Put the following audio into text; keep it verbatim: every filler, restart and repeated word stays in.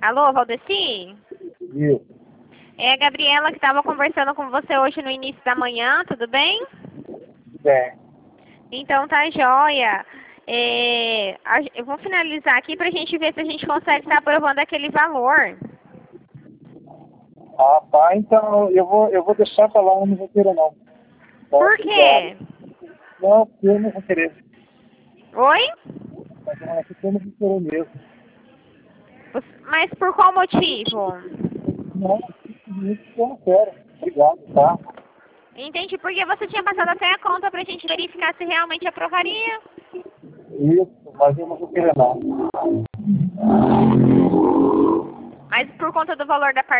Alô, Valdeci? Isso. É a Gabriela que estava conversando com você hoje no início da manhã, tudo bem? Bem. Então tá jóia. É, a- eu vou finalizar aqui pra gente ver se a gente consegue estar aprovando aquele valor. Ah, tá. Então, eu vou, eu vou deixar pra lá, eu não vou querer, não. Tá, Por obrigado. quê? Não, eu não vou querer. Oi? Mas eu não vou querer mesmo. Mas por qual motivo? Não, simplesmente eu não quero. Obrigado, tá? Entendi, porque você tinha passado até a conta pra gente verificar se realmente aprovaria. Isso, mas eu não vou querer, não. Mas por conta do valor da